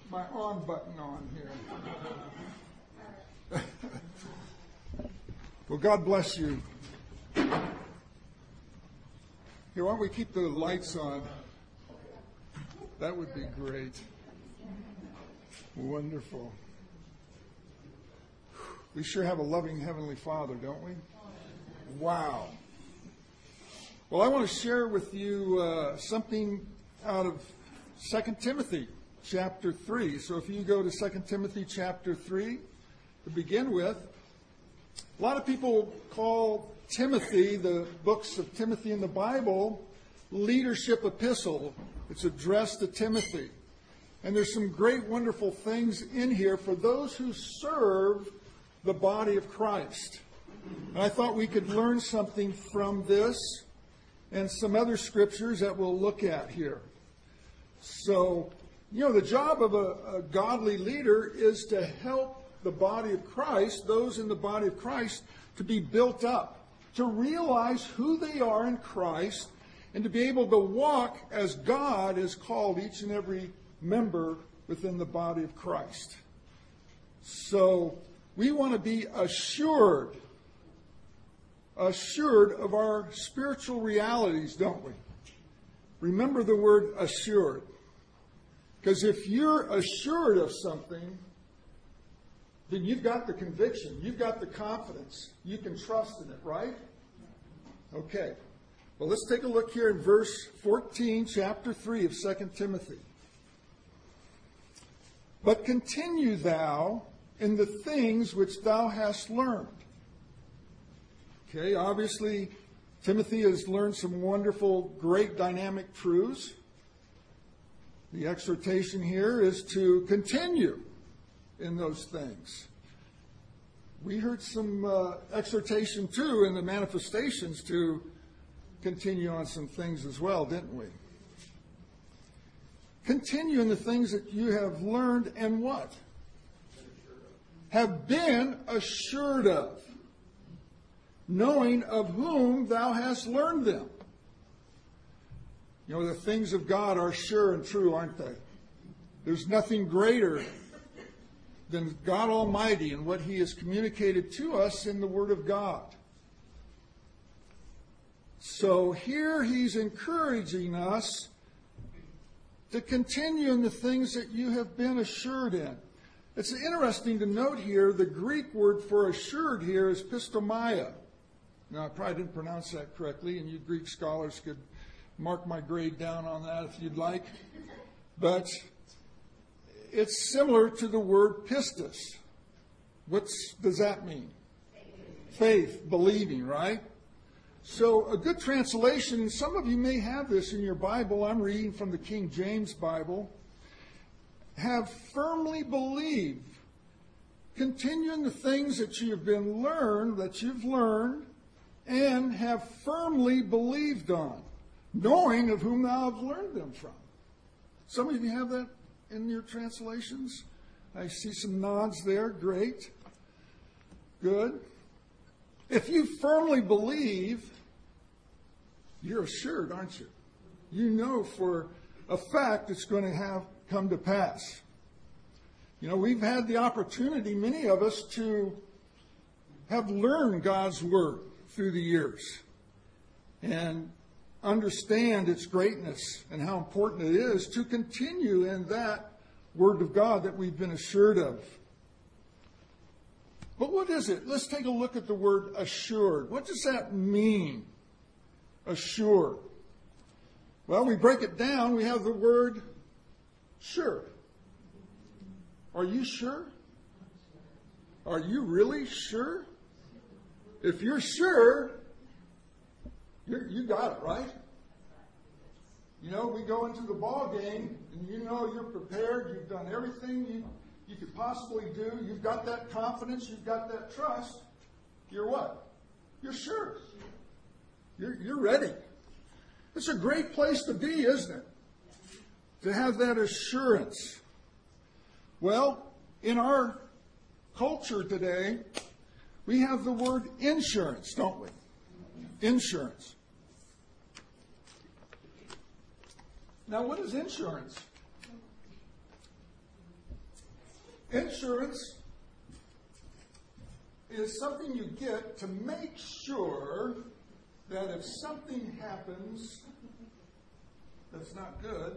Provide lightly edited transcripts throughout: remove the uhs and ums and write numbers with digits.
my on button on here. Well, God bless you. Here, why don't we keep the lights on? That would be great. Wonderful. We sure have a loving Heavenly Father, don't we? Wow. Well, I want to share with you something out of 2 Timothy chapter 3. So if you go to 2 Timothy chapter 3 to begin with, a lot of people call Timothy, the books of Timothy in the Bible, leadership epistle. It's addressed to Timothy. And there's some great, wonderful things in here for those who serve the body of Christ. And I thought we could learn something from this and some other scriptures that we'll look at here. So, the job of a godly leader is to help the body of Christ, those in the body of Christ, to be built up, to realize who they are in Christ, and to be able to walk as God has called each and every member within the body of Christ. So, we want to be assured of our spiritual realities, don't we? Remember the word assured. Because if you're assured of something, then you've got the conviction, you've got the confidence, you can trust in it, right? Okay. Well, let's take a look here in verse 14, chapter 3 of 2 Timothy. But continue thou in the things which thou hast learned. Okay, obviously, Timothy has learned some wonderful, great dynamic truths. The exhortation here is to continue in those things. We heard some exhortation, too, in the manifestations to continue on some things as well, didn't we? Continue in the things that you have learned and what? Have been assured of, knowing of whom thou hast learned them. The things of God are sure and true, aren't they? There's nothing greater than God Almighty and what He has communicated to us in the Word of God. So here He's encouraging us to continue in the things that you have been assured in. It's interesting to note here, the Greek word for assured here is pistomia. Now, I probably didn't pronounce that correctly, and you Greek scholars could mark my grade down on that if you'd like. But it's similar to the word pistis. What does that mean? Faith, believing, right? So a good translation, and some of you may have this in your Bible. I'm reading from the King James Bible. Have firmly believed. Continue in the things that you've learned, and have firmly believed on, knowing of whom thou have learned them from. Some of you have that in your translations. I see some nods there. Great. Good. If you firmly believe, you're assured, aren't you? You know for a fact it's going to come to pass. We've had the opportunity, many of us, to have learned God's Word through the years and understand its greatness and how important it is to continue in that Word of God that we've been assured of. But what is it? Let's take a look at the word assured. What does that mean? Assured. Well, we break it down. We have the word sure. Are you sure? Are you really sure? If you're sure, you got it, right? We go into the ball game, and you're prepared. You've done everything you could possibly do. You've got that confidence. You've got that trust. You're what? You're sure. You're ready. It's a great place to be, isn't it? To have that assurance. Well, in our culture today, we have the word insurance, don't we? Insurance. Now, what is insurance? Insurance is something you get to make sure that if something happens that's not good,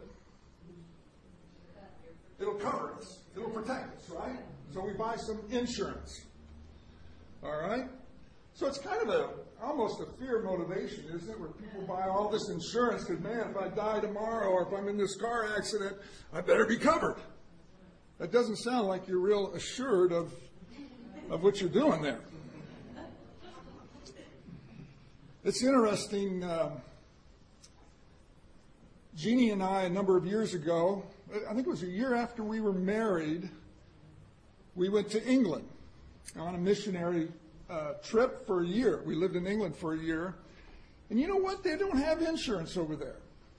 it'll cover us. It'll protect us, right? So we buy some insurance. All right? So it's kind of almost a fear motivation, isn't it? Where people buy all this insurance because, man, if I die tomorrow or if I'm in this car accident, I better be covered. That doesn't sound like you're real assured of what you're doing there. It's interesting. Jeannie and I, a number of years ago, I think it was a year after we were married, we went to England on a missionary trip for a year. We lived in England for a year. And you know what? They don't have insurance over there.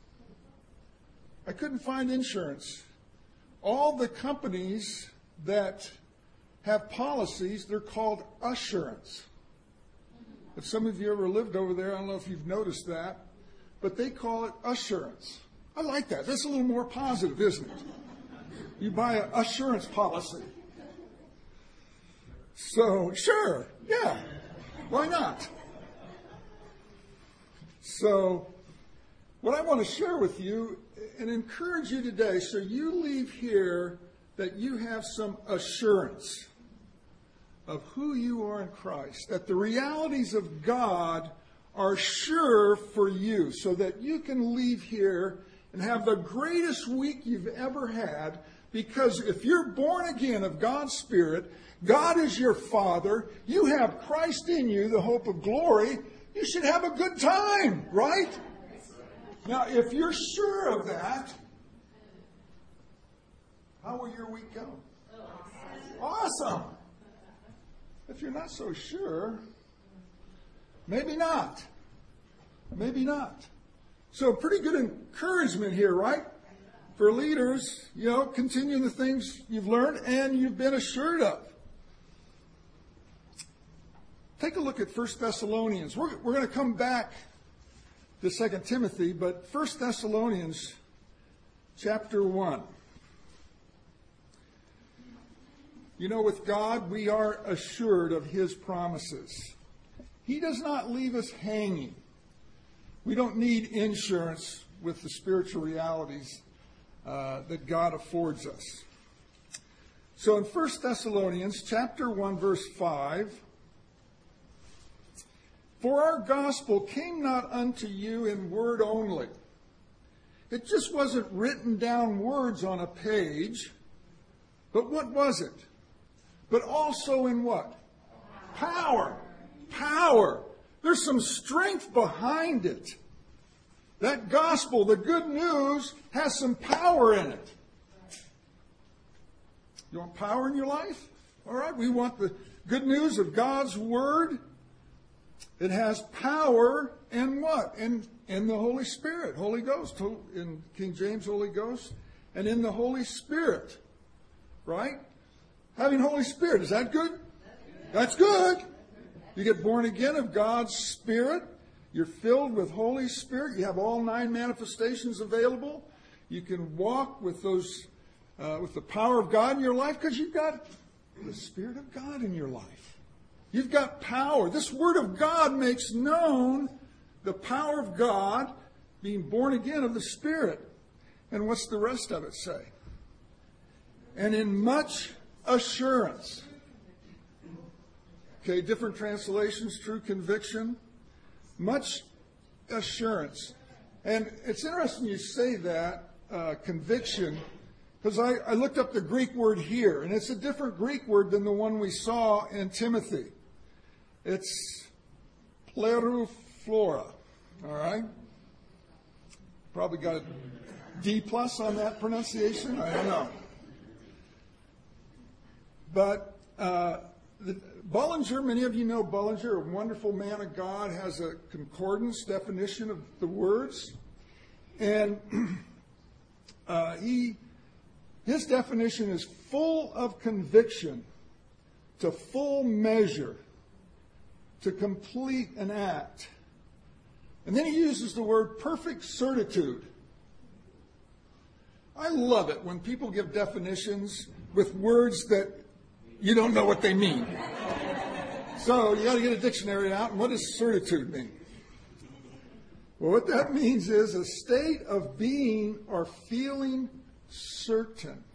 I couldn't find insurance. All the companies that have policies, they're called assurance. If some of you ever lived over there, I don't know if you've noticed that, but they call it assurance. I like that. That's a little more positive, isn't it? You buy an assurance policy. So, sure, yeah, why not? So, what I want to share with you and encourage you today, so you leave here that you have some assurance of who you are in Christ, that the realities of God are sure for you, so that you can leave here and have the greatest week you've ever had, because if you're born again of God's Spirit, God is your Father, you have Christ in you, the hope of glory, you should have a good time, right? Now, if you're sure of that, how will your week go? Awesome. If you're not so sure, maybe not. Maybe not. So pretty good encouragement here, right? For leaders, continue the things you've learned and you've been assured of. Take a look at 1 Thessalonians. We're going to come back to 2 Timothy, but 1 Thessalonians chapter 1. With God, we are assured of His promises. He does not leave us hanging. We don't need insurance with the spiritual realities that God affords us. So in 1 Thessalonians chapter 1, verse 5, "For our gospel came not unto you in word only." It just wasn't written down words on a page. But what was it? But also in what? Power. Power. There's some strength behind it. That gospel, the good news, has some power in it. You want power in your life? All right, we want the good news of God's Word. It has power in what? In the Holy Spirit, Holy Ghost, in King James, Holy Ghost, and in the Holy Spirit, right? Having Holy Spirit, is that good? That's good. You get born again of God's Spirit. You're filled with Holy Spirit. You have all 9 manifestations available. You can walk with those, with the power of God in your life because you've got the Spirit of God in your life. You've got power. This Word of God makes known the power of God, being born again of the Spirit. And what's the rest of it say? And in much assurance. Okay, different translations, true conviction. Much assurance. And it's interesting you say that, conviction, because I looked up the Greek word here, and it's a different Greek word than the one we saw in Timothy. It's pleruflora, all right? Probably got a D+ on that pronunciation, I don't know. But Bullinger, many of you know Bullinger, a wonderful man of God, has a concordance definition of the words. And his definition is full of conviction, to full measure, to complete an act. And then he uses the word perfect certitude. I love it when people give definitions with words that you don't know what they mean. So you got to get a dictionary out. And what does certitude mean? Well, what that means is a state of being or feeling certain.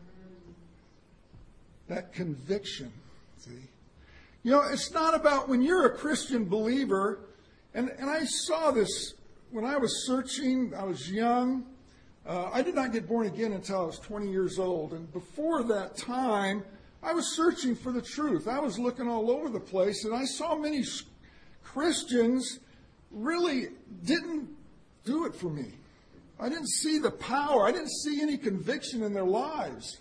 That conviction, see? You know, it's not about when you're a Christian believer, and I saw this when I was searching, I was young. I did not get born again until I was 20 years old. And before that time, I was searching for the truth. I was looking all over the place, and I saw many Christians really didn't do it for me. I didn't see the power. I didn't see any conviction in their lives.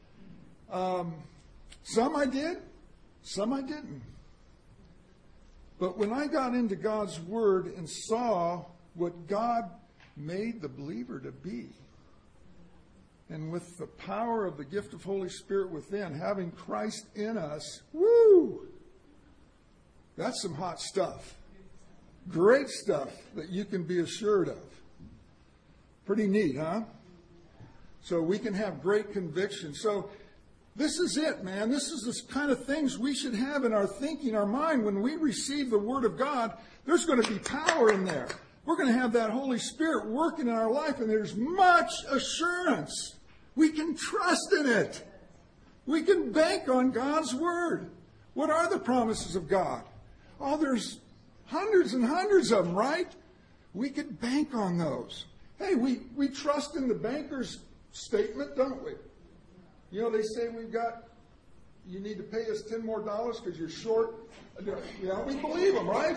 Some I did, some I didn't. But when I got into God's Word and saw what God made the believer to be, and with the power of the gift of Holy Spirit within, having Christ in us, woo! That's some hot stuff. Great stuff that you can be assured of. Pretty neat, huh? So we can have great conviction. So this is it, man. This is the kind of things we should have in our thinking, our mind. When we receive the Word of God, there's going to be power in there. We're going to have that Holy Spirit working in our life, and there's much assurance. We can trust in it. We can bank on God's Word. What are the promises of God? Oh, there's hundreds and hundreds of them, right? We can bank on those. Hey, we trust in the banker's statement, don't we? You know, they say you need to pay us $10 more because you're short. Yeah, we believe them, right?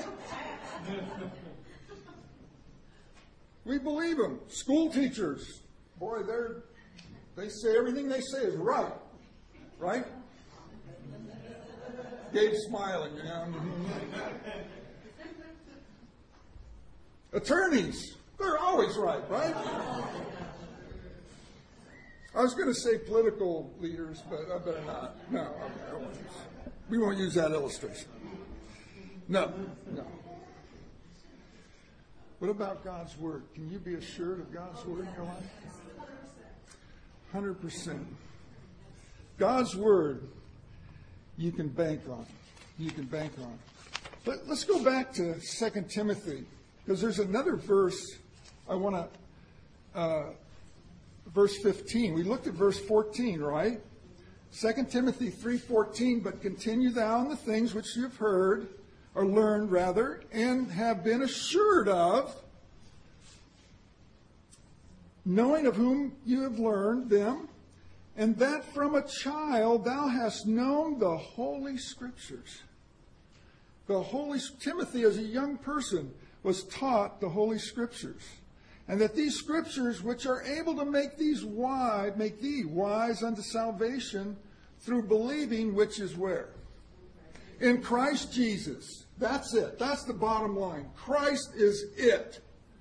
We believe them. School teachers, boy, they say everything they say is right. Right? Gabe's smiling, you know. Attorneys, they're always right? I was going to say political leaders, but I better not. No, we won't use that illustration. No. What about God's Word? Can you be assured of God's Word in your life? 100%. God's Word, you can bank on. You can bank on. But let's go back to 2 Timothy, because there's another verse I want to... Verse 15. We looked at verse 14, right? 2 Timothy 3:14, but continue thou in the things which you have heard, or learned rather, and have been assured of, knowing of whom you have learned them, and that from a child thou hast known the Holy Scriptures. Timothy, as a young person, was taught the Holy Scriptures. And that these Scriptures, which are able to make thee wise unto salvation through believing, which is where? In Christ Jesus. That's it. That's the bottom line. Christ is it.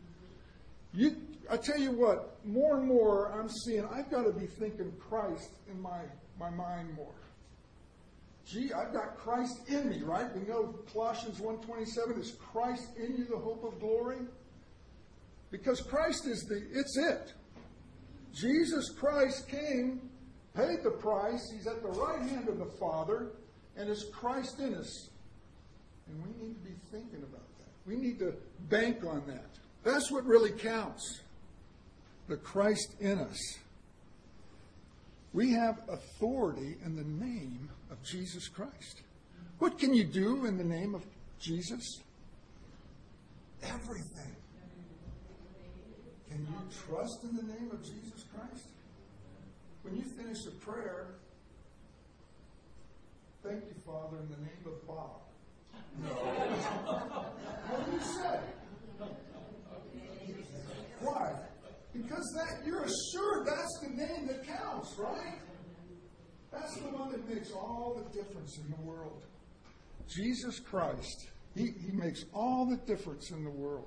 I tell you what, more and more I'm seeing I've got to be thinking Christ in my mind more. Gee, I've got Christ in me, right? We know Colossians 1:27 is Christ in you, the hope of glory. Because Christ it's it. Jesus Christ came, paid the price. He's at the right hand of the Father, and is Christ in us. And we need to be thinking about that. We need to bank on that. That's what really counts. The Christ in us. We have authority in the name of Jesus Christ. What can you do in the name of Jesus? Everything. Can you trust in the name of Jesus Christ? When you finish a prayer, thank you, Father, in the name of Bob. No. What do you say? Why? Because you're assured that's the name that counts, right? That's the one that makes all the difference in the world. Jesus Christ. He makes all the difference in the world.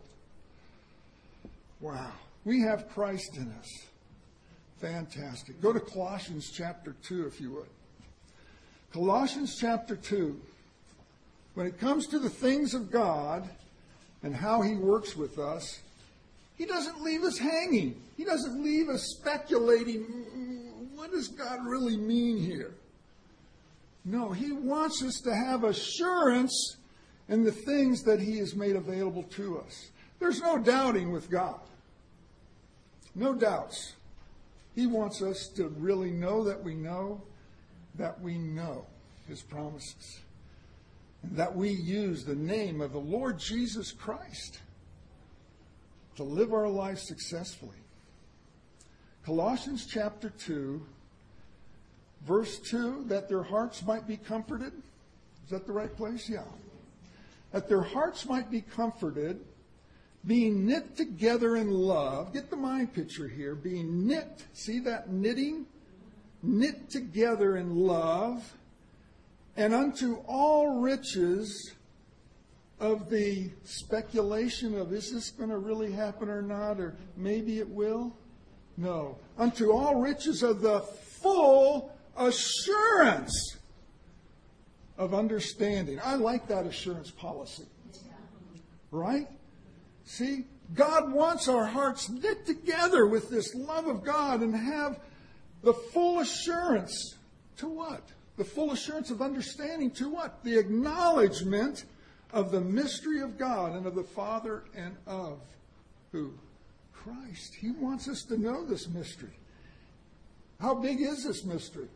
Wow. We have Christ in us. Fantastic. Go to Colossians chapter 2, if you would. Colossians chapter 2. When it comes to the things of God and how He works with us, He doesn't leave us hanging. He doesn't leave us speculating. what does God really mean here? No, he wants us to have assurance in the things that he has made available to us. There's no doubting with God. No doubts. He wants us to really know that we know his promises. And that we use the name of the Lord Jesus Christ to live our lives successfully. Colossians chapter 2, verse 2, that their hearts might be comforted. Is that the right place? Yeah. That their hearts might be comforted, being knit together in love. Get the mind picture here. Being knit. See that knitting? Knit together in love. And unto all riches of the speculation of, is this going to really happen or not? Or maybe it will? No. Unto all riches of the full assurance of understanding. I like that assurance policy. Right? See, God wants our hearts knit together with this love of God and have the full assurance to what? The full assurance of understanding to what? The acknowledgement of the mystery of God and of the Father and of who? Christ. He wants us to know this mystery. How big is this mystery?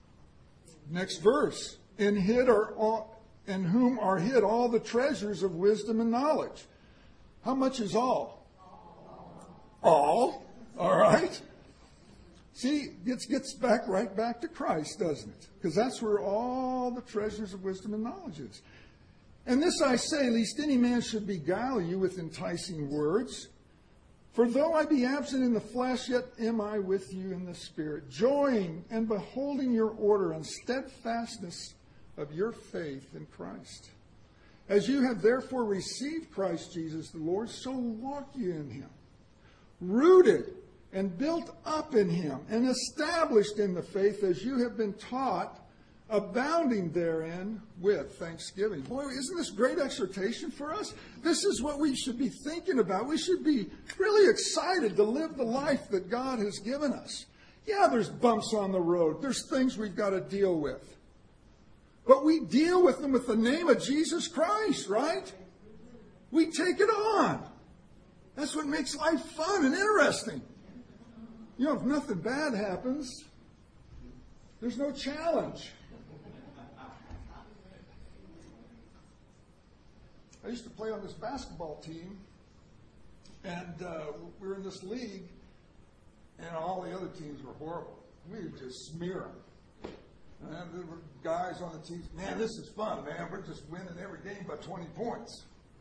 Next verse. In whom are hid all the treasures of wisdom and knowledge. How much is all? All? All right. See, it gets right back to Christ, doesn't it? Because that's where all the treasures of wisdom and knowledge is. And this I say, lest any man should beguile you with enticing words. For though I be absent in the flesh, yet am I with you in the Spirit, joying and beholding your order and steadfastness of your faith in Christ. As you have therefore received Christ Jesus the Lord, so walk ye in him, rooted and built up in him, and established in the faith as you have been taught, abounding therein with thanksgiving. Boy, isn't this great exhortation for us? This is what we should be thinking about. We should be really excited to live the life that God has given us. Yeah, there's bumps on the road. There's things we've got to deal with. But we deal with them with the name of Jesus Christ, right? We take it on. That's what makes life fun and interesting. You know, if nothing bad happens, there's no challenge. I used to play on this basketball team, and we were in this league, and all the other teams were horrible. We would just smear them. And there were guys on the teams, man, this is fun, man. We're just winning every game by 20 points.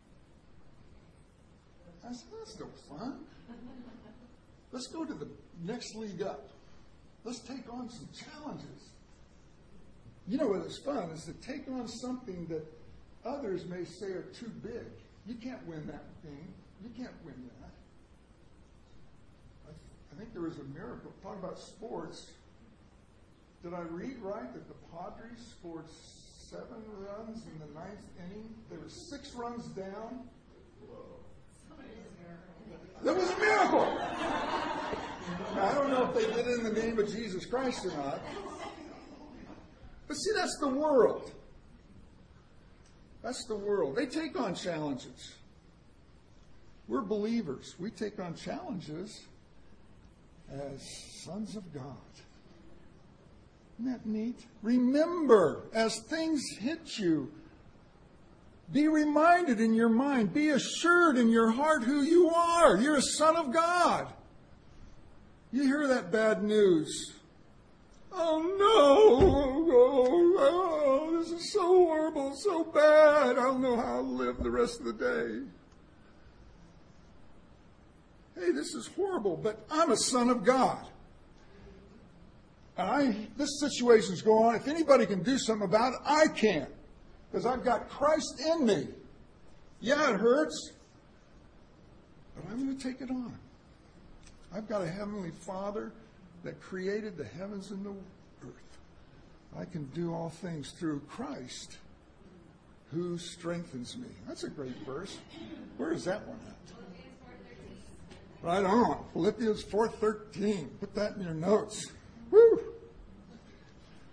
I said, that's no fun. Let's go to the next league up. Let's take on some challenges. You know what is fun is to take on something that others may say are too big. You can't win that game. You can't win that. I think there was a miracle. Talking about sports, did I read right that the Padres scored 7 runs in the 9th inning? They were 6 runs down. That was a miracle. Now, I don't know if they did it in the name of Jesus Christ or not. But see, that's the world. That's the world. They take on challenges. We're believers. We take on challenges as sons of God. Isn't that neat? Remember, as things hit you, be reminded in your mind, be assured in your heart who you are. You're a son of God. You hear that bad news. Oh no, oh, this is so horrible, so bad. I don't know how I'll live the rest of the day. Hey, this is horrible, but I'm a son of God. And this situation's going on. If anybody can do something about it, I can. Because I've got Christ in me. Yeah, it hurts. But I'm going to take it on. I've got a heavenly Father that created the heavens and the earth. I can do all things through Christ who strengthens me. That's a great verse. Where is that one at? Right on. Philippians 4:13. Put that in your notes. Woo!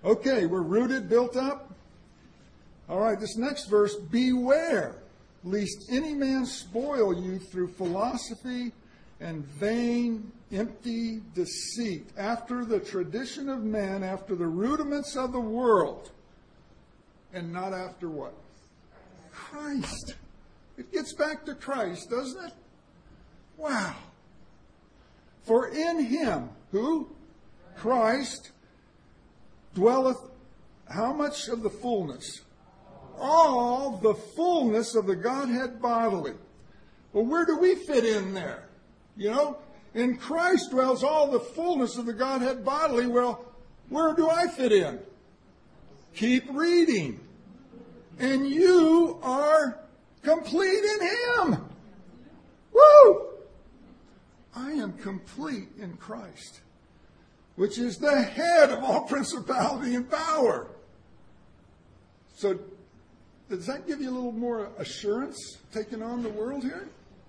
Okay, we're rooted, built up. All right, this next verse, beware, lest any man spoil you through philosophy and vain, empty deceit, after the tradition of men, after the rudiments of the world, and not after what? Christ. It gets back to Christ, doesn't it? Wow. For in him, who? Christ, dwelleth how much of the fullness? All the fullness of the Godhead bodily. Well, where do we fit in there? You know, in Christ dwells all the fullness of the Godhead bodily. Well, where do I fit in? Keep reading. And you are complete in him. Woo! I am complete in Christ, which is the head of all principality and power. So, does that give you a little more assurance taking on the world here?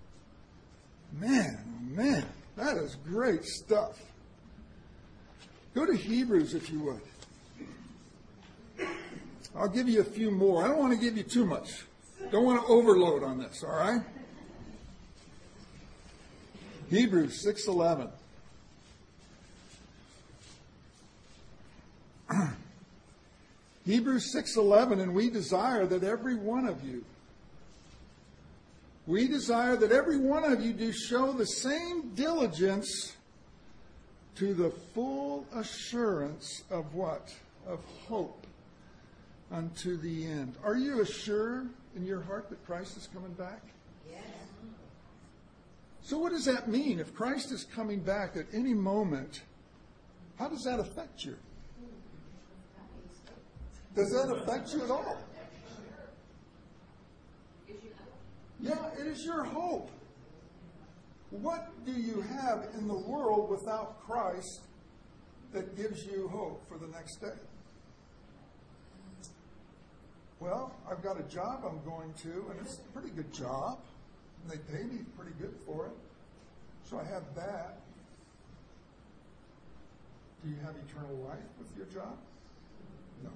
Man, that is great stuff. Go to Hebrews if you would. I'll give you a few more. I don't want to give you too much. Don't want to overload on this, all right? Hebrews 6:11. Hebrews 6:11, and we desire that every one of you do show the same diligence to the full assurance of what? Of hope unto the end. Are you assured in your heart that Christ is coming back? Yes. So what does that mean? If Christ is coming back at any moment, how does that affect you? Does that affect you at all? Yeah, it is your hope. What do you have in the world without Christ that gives you hope for the next day? Well, I've got a job I'm going to, and it's a pretty good job. And they pay me pretty good for it. So I have that. Do you have eternal life with your job? No.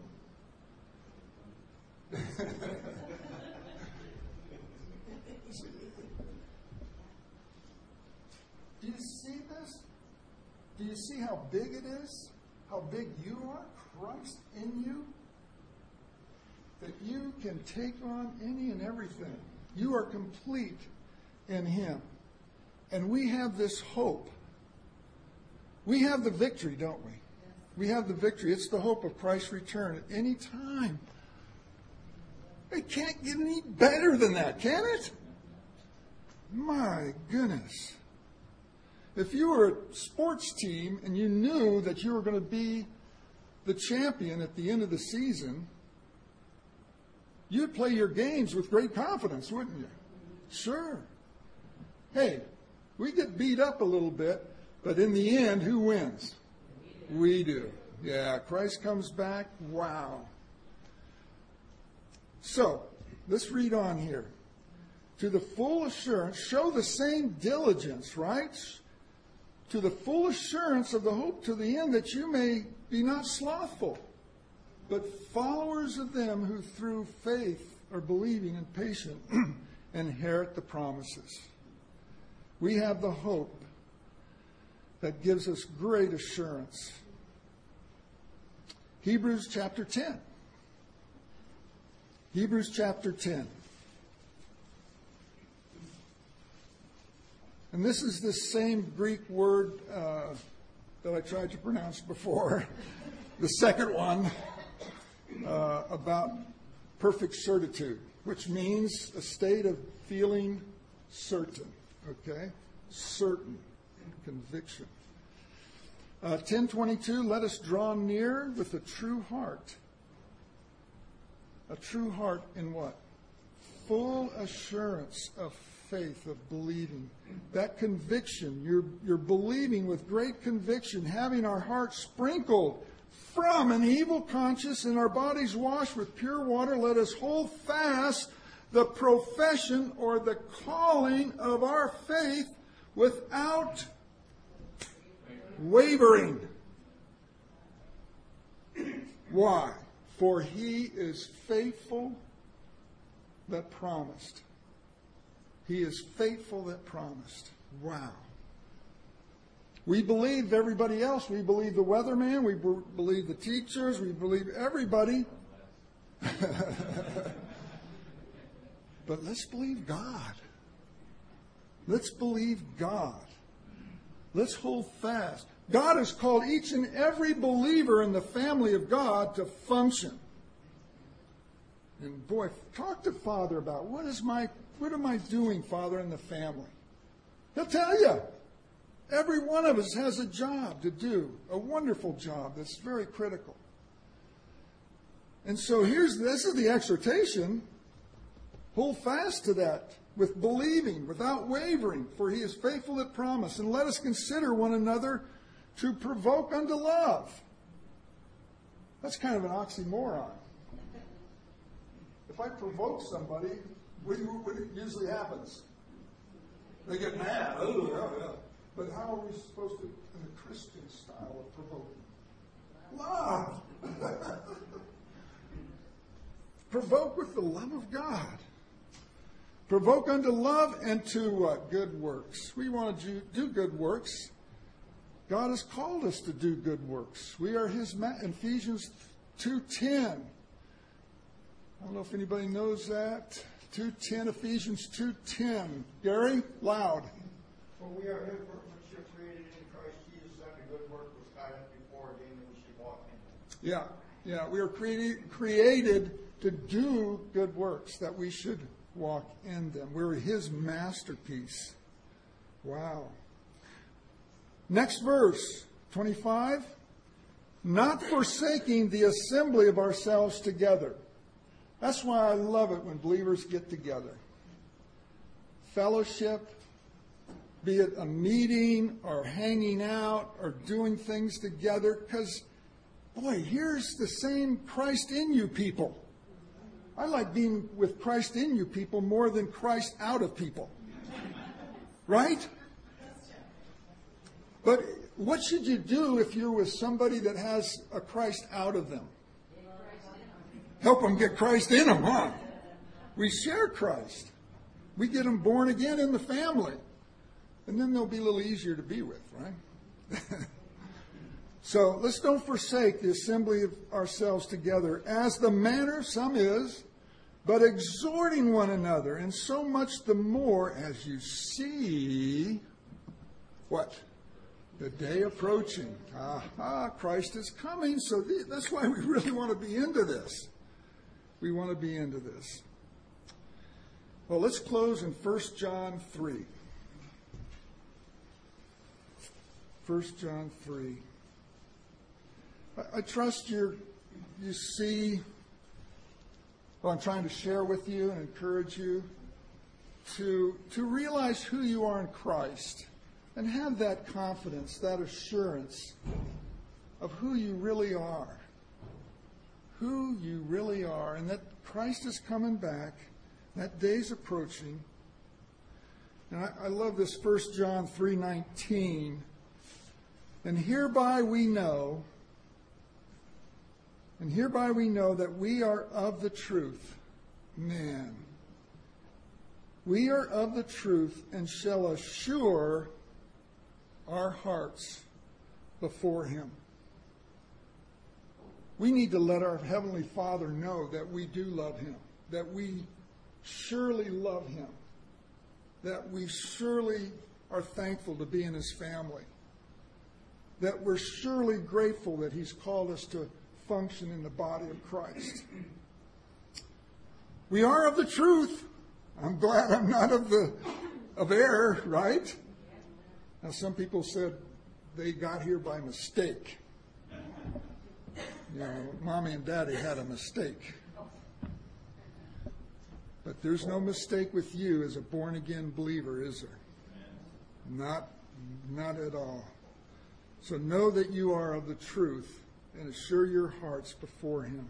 Do you see this? Do you see how big it is? How big you are? Christ in you? That you can take on any and everything. You are complete in him. And we have this hope. We have the victory, don't we? We have the victory. It's the hope of Christ's return at any time. It can't get any better than that, can it? My goodness. If you were a sports team and you knew that you were going to be the champion at the end of the season, you'd play your games with great confidence, wouldn't you? Sure. Hey, we get beat up a little bit, but in the end, who wins? We do. Yeah, Christ comes back. Wow. So, let's read on here. To the full assurance, show the same diligence, right? To the full assurance of the hope to the end, that you may be not slothful, but followers of them who through faith are believing and patient inherit the promises. We have the hope that gives us great assurance. Hebrews chapter 10. Hebrews chapter 10. And this is the same Greek word that I tried to pronounce before. The second one about perfect certitude, which means a state of feeling certain. Okay? Certain. Conviction. 10:22, let us draw near with a true heart. A true heart in what? Full assurance of faith, of believing. That conviction, you're believing with great conviction, having our hearts sprinkled from an evil conscience and our bodies washed with pure water. Let us hold fast the profession or the calling of our faith without wavering. Why? For he is faithful that promised. He is faithful that promised. Wow. We believe everybody else. We believe the weatherman. We believe the teachers. We believe everybody. But let's believe God. Let's believe God. Let's hold fast. God has called each and every believer in the family of God to function. And boy, talk to Father about what am I doing, Father, in the family? He'll tell you. Every one of us has a job to do, a wonderful job that's very critical. And so this is the exhortation. Hold fast to that with believing, without wavering, for he is faithful that promise. And let us consider one another to provoke unto love. That's kind of an oxymoron. If I provoke somebody, what usually happens? They get mad. Oh, yeah. But how are we supposed to, in the Christian style of provoking? Love. Provoke with the love of God. Provoke unto love and to good works. We want to do good works. God has called us to do good works. We are his Ephesians 2:10. I don't know if anybody knows that. 2:10, Ephesians 2:10. Gary, loud. For we are his workmanship created in Christ Jesus unto good work which God hath before ordained that we should walk in them. Yeah. We are created to do good works, that we should walk in them. We're his masterpiece. Wow. Next verse, 25. Not forsaking the assembly of ourselves together. That's why I love it when believers get together. Fellowship, be it a meeting or hanging out or doing things together, because, boy, here's the same Christ in you people. I like being with Christ in you people more than Christ out of people. Right? But what should you do if you're with somebody that has a Christ out of them? Help them get Christ in them, huh? We share Christ. We get them born again in the family. And then they'll be a little easier to be with, right? So let's don't forsake the assembly of ourselves together, as the manner of some is, but exhorting one another, and so much the more as you see, what? The day approaching. Christ is coming, so that's why we really want to be into this. We want to be into this. Well, let's close in 1 John 3. 1 John 3. I trust you see what I'm trying to share with you and encourage you to realize who you are in Christ and have that confidence, that assurance of who you really are. Who you really are, and that Christ is coming back, that day's approaching. And I love this 1 John 3:19. And hereby we know that we are of the truth. Man. We are of the truth and shall assure our hearts before him. We need to let our Heavenly Father know that we do love him, that we surely love him, that we surely are thankful to be in his family, that we're surely grateful that he's called us to function in the body of Christ. We are of the truth. I'm glad I'm not of error, right? Now, some people said they got here by mistake. You know, Mommy and Daddy had a mistake. But there's no mistake with you as a born-again believer, is there? Not at all. So know that you are of the truth and assure your hearts before him.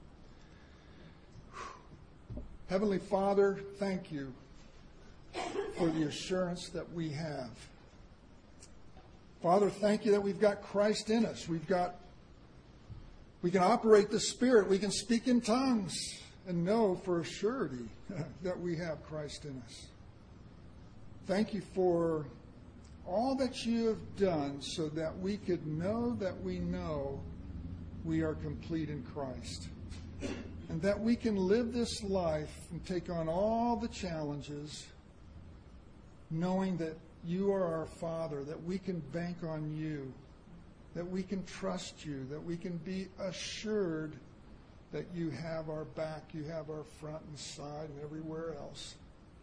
Heavenly Father, thank you for the assurance that we have. Father, thank you that we've got Christ in us. We've got We can operate the Spirit. We can speak in tongues and know for a surety that we have Christ in us. Thank you for all that you have done so that we could know that we know we are complete in Christ. And that we can live this life and take on all the challenges knowing that you are our Father, that we can bank on you, that we can trust you, that we can be assured that you have our back, you have our front and side and everywhere else.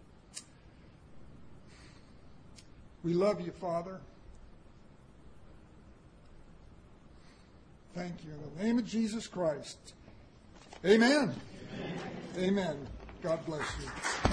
We love you, Father. Thank you. In the name of Jesus Christ. Amen. Amen. God bless you.